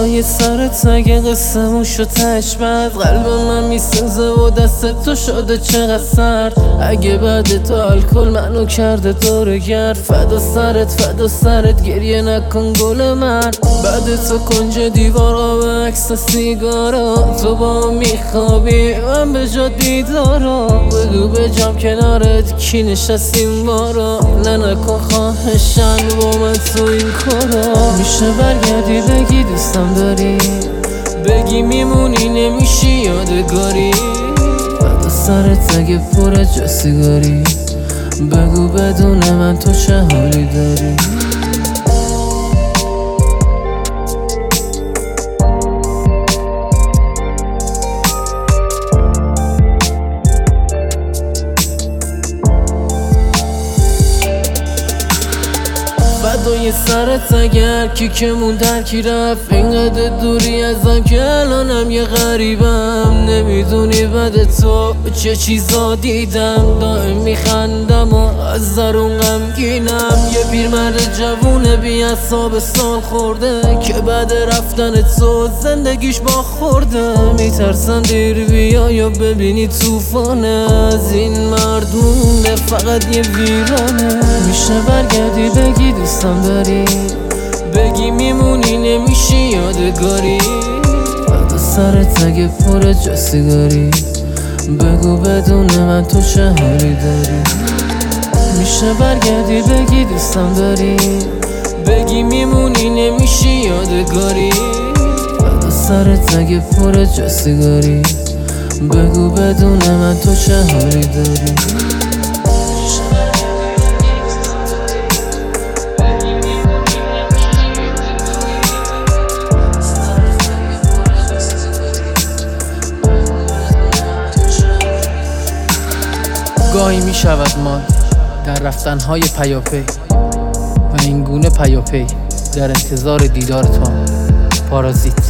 فدای سرت اگه قصه‌مون شد تشبت، قلب من میسوزه و دست تو شده چقدر سرد. اگه بعد تو الکل منو کرده دورگرد، فدا سرت گریه نکن گل من. بعد تو کنج دیوارا و عکس سیگارا، تو با میخوابی من به جا دیدارا. بگو بجام کنارت کی نشستیم بارا، نکن خواهشن با من تو این کارا. میشه برگردی بگی دوستم داری، بگی میمونی نمیشی یادگاری. فدا سرت اگه پر جا سیگاری، بگو بدون من تو چه حالی داری. فدای سرت اگر کی که مون درکی رفت، اینقدر دوری ازم که الانم یه غریبم. نمیدونی بعد تو چه چیزا دیدم، دائم میخندم و از درون غمگینم. یه پیرمرد جوونه بی اعصاب سال خورده، که بعد رفتن تو زندگیش با خورده. میترسن دیر بیا یا ببینی توفانه، از این مرد مونده فقط یه ویرانه. میشه برگردی بگی دوستم داری، بگی میمونی نمیشی یادگاری. فدا سرت اگه پر جا سیگاری، بگو بدون من تو چه حالی داری. میشه برگردی بگی دوستم داری، بگی میمونی نمیشی یادگاری. فدا سرت اگه پر جا سیگاری، بگو بدون من تو چه حالی داری. گاهی می شود ما در رفتنهای پیاپی، و این گونه پیاپی در انتظار دیدار تو. پارازیت.